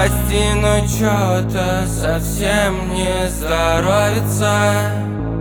Прости, но чё-то совсем не здоровится.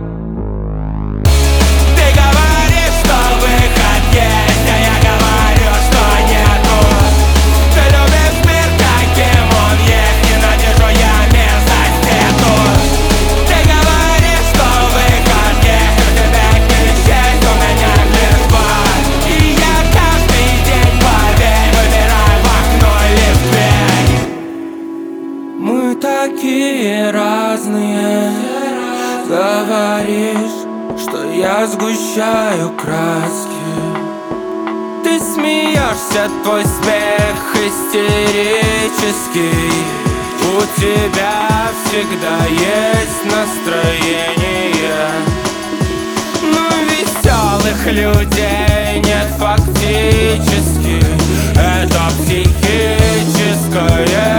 Ты говоришь, что выход есть, а я говорю, что нету. Ты любишь мир, каким он есть, ненавижу я мерзость эту. Ты говоришь, что выход есть, у тебя исчез, у меня лишь боль. И я каждый день, поверь, выбираю в окно или в дверь. Мы такие разные. Говоришь, что я сгущаю краски. Ты смеешься, твой смех истерический. У тебя всегда есть настроение, но веселых людей нет фактически. Это психическое